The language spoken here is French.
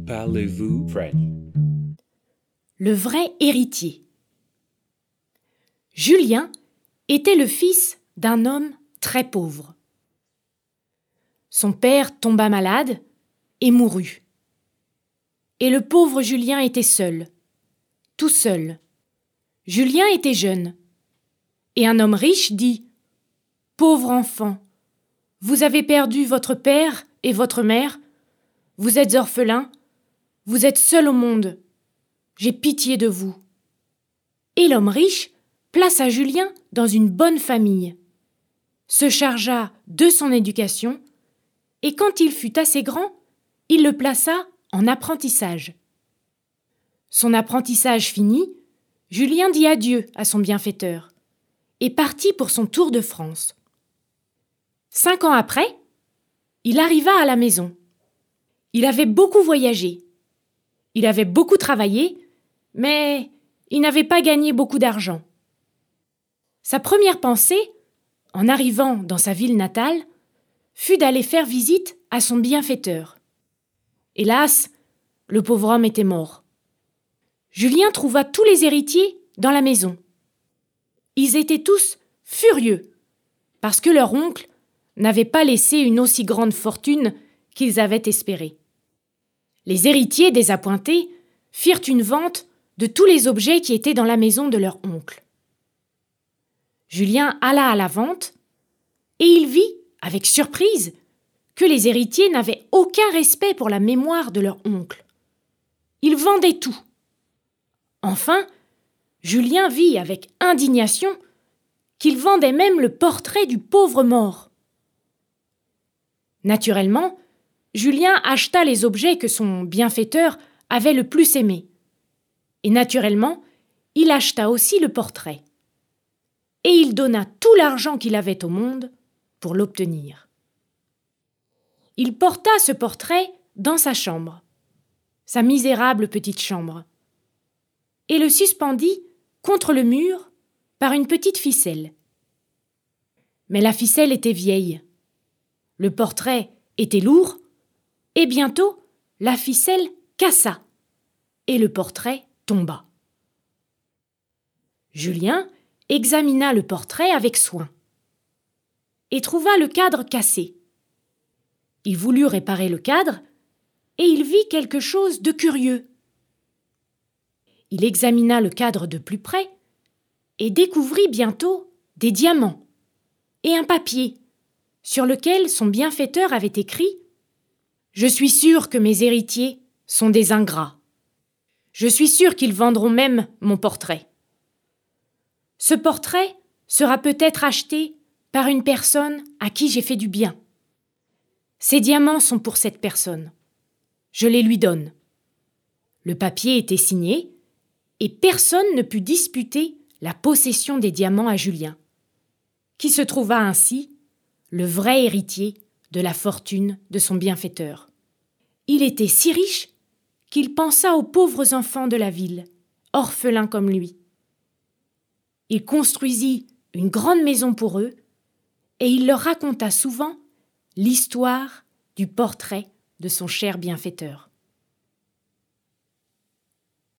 Parlez-vous French? Le vrai héritier. Julien était le fils d'un homme très pauvre. Son père tomba malade et mourut. Et le pauvre Julien était seul, tout seul. Julien était jeune. Et un homme riche dit « Pauvre enfant, vous avez perdu votre père et votre mère, vous êtes orphelin, vous êtes seul au monde. J'ai pitié de vous. » Et l'homme riche plaça Julien dans une bonne famille, se chargea de son éducation, et quand il fut assez grand, il le plaça en apprentissage. Son apprentissage fini, Julien dit adieu à son bienfaiteur et partit pour son tour de France. 5 ans après, il arriva à la maison. Il avait beaucoup voyagé. Il avait beaucoup travaillé, mais il n'avait pas gagné beaucoup d'argent. Sa première pensée, en arrivant dans sa ville natale, fut d'aller faire visite à son bienfaiteur. Hélas, le pauvre homme était mort. Julien trouva tous les héritiers dans la maison. Ils étaient tous furieux, parce que leur oncle n'avait pas laissé une aussi grande fortune qu'ils avaient espérée. Les héritiers, désappointés, firent une vente de tous les objets qui étaient dans la maison de leur oncle. Julien alla à la vente, et il vit, avec surprise, que les héritiers n'avaient aucun respect pour la mémoire de leur oncle. Ils vendaient tout. Enfin, Julien vit avec indignation qu'ils vendaient même le portrait du pauvre mort. Naturellement, Julien acheta les objets que son bienfaiteur avait le plus aimés. Et naturellement, il acheta aussi le portrait. Et il donna tout l'argent qu'il avait au monde pour l'obtenir. Il porta ce portrait dans sa chambre, sa misérable petite chambre, et le suspendit contre le mur par une petite ficelle. Mais la ficelle était vieille, le portrait était lourd, et bientôt la ficelle cassa, et le portrait tomba. Julien examina le portrait avec soin, et trouva le cadre cassé. Il voulut réparer le cadre, et il vit quelque chose de curieux. Il examina le cadre de plus près, et découvrit bientôt des diamants, et un papier, sur lequel son bienfaiteur avait écrit « Je suis sûr que mes héritiers sont des ingrats. Je suis sûr qu'ils vendront même mon portrait. Ce portrait sera peut-être acheté par une personne à qui j'ai fait du bien. Ces diamants sont pour cette personne. Je les lui donne. » Le papier était signé, et personne ne put disputer la possession des diamants à Julien, qui se trouva ainsi le vrai héritier de la fortune de son bienfaiteur. Il était si riche qu'il pensa aux pauvres enfants de la ville, orphelins comme lui. Il construisit une grande maison pour eux, et il leur raconta souvent l'histoire du portrait de son cher bienfaiteur.